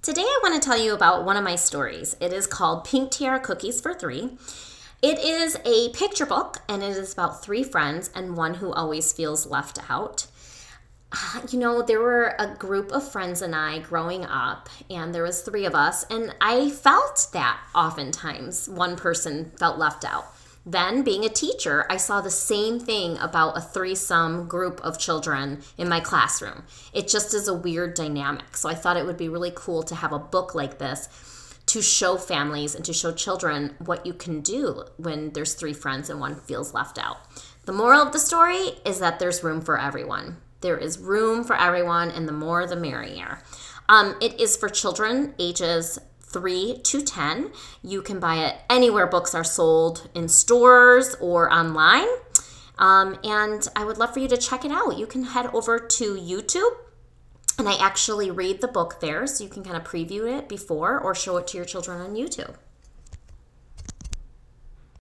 Today I want to tell you about one of my stories. It is called Pink Tiara Cookies for Three. It is a picture book, and it is about three friends and one who always feels left out. There were a group of friends and I growing up, and there was three of us, and I felt that oftentimes one person felt left out. Then, being a teacher, I saw the same thing about a threesome group of children in my classroom. It just is a weird dynamic. So I thought it would be really cool to have a book like this to show families and to show children what you can do when there's three friends and one feels left out. The moral of the story is that there's room for everyone. There is room for everyone, and the more the merrier. It is for children ages 3 to 10. You can buy it anywhere books are sold, in stores or online. And I would love for you to check it out. You can head over to YouTube, and I actually read the book there, so you can kind of preview it before or show it to your children on YouTube.